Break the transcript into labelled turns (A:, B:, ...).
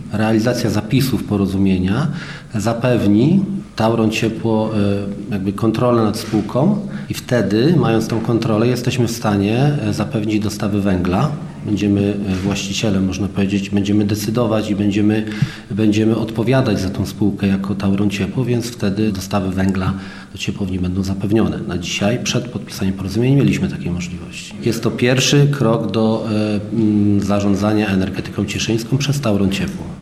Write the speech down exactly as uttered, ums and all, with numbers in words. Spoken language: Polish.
A: realizacja zapisów porozumienia zapewni Tauron Ciepło jakby kontrolę nad spółką i wtedy, mając tą kontrolę, jesteśmy w stanie zapewnić dostawy węgla. Będziemy właścicielem, można powiedzieć, będziemy decydować i będziemy, będziemy odpowiadać za tą spółkę jako Tauron Ciepło, więc wtedy dostawy węgla do ciepłowni będą zapewnione. Na dzisiaj, przed podpisaniem porozumienia, mieliśmy takie możliwości. Jest to pierwszy krok do e, zarządzania energetyką cieszyńską przez Tauron Ciepło.